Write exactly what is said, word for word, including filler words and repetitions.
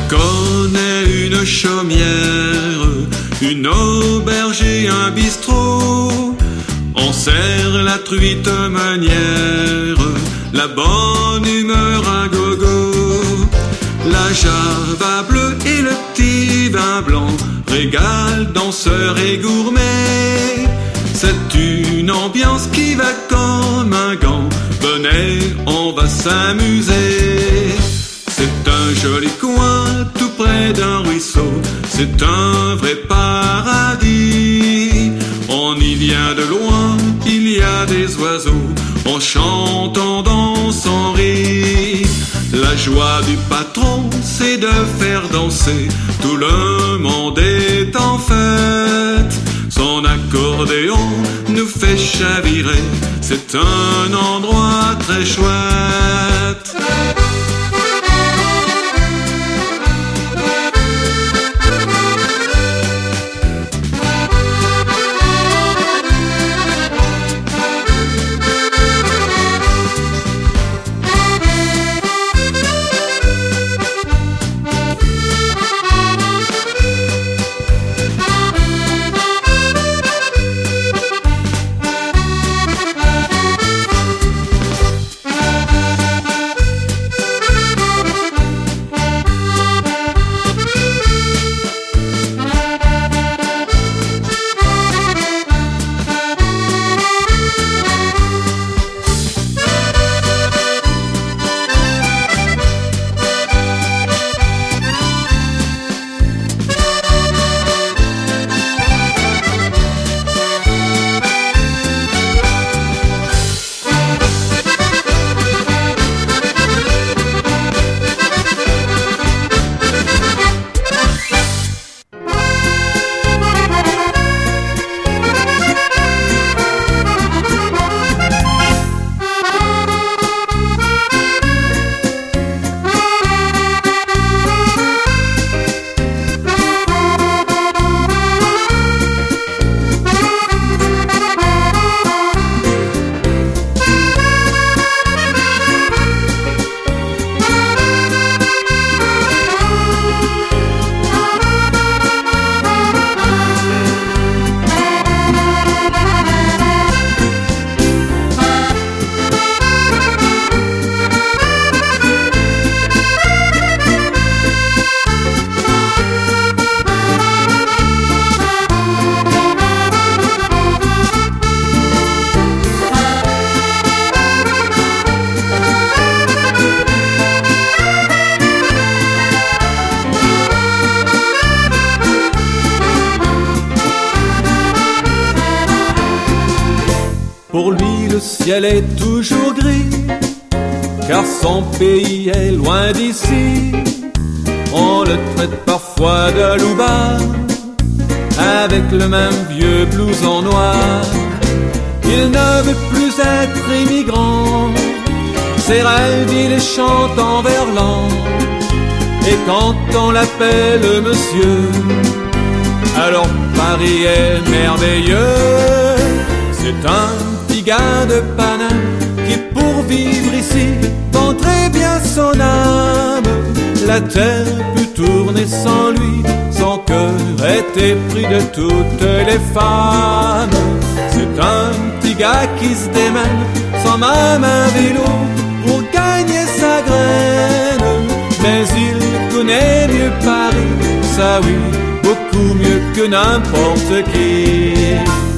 connais une chaumière, une auberge et un bistrot. On sert la truite meunière, la bonne humeur à gogo. La java bleue et le petit vin blanc régalent danseurs et gourmets. C'est une ambiance qui va comme un gant. Venez, on va s'amuser. C'est un joli coin tout près d'un ruisseau. C'est un vrai paradis. On y vient de loin, il y a des oiseaux. On chante, on danse, on rit. La joie du patron, c'est de faire danser. Tout le monde est en fête. Son accordéon nous fait chavirer. C'est un endroit très chouette. Pour lui le ciel est toujours gris, car son pays est loin d'ici. On le traite parfois de loupard, avec le même vieux blouson noir. Il ne veut plus être immigrant, ses rêves il les chante en verlan. Et quand on l'appelle monsieur, alors Paris est merveilleux. C'est un petit gars de Paname qui pour vivre ici vend très bien son âme. La terre peut tourner sans lui, son cœur est épris de toutes les femmes. C'est un petit gars qui se démène sans même un vélo pour gagner sa graine. Mais il connaît mieux Paris, ça oui, beaucoup mieux que n'importe qui.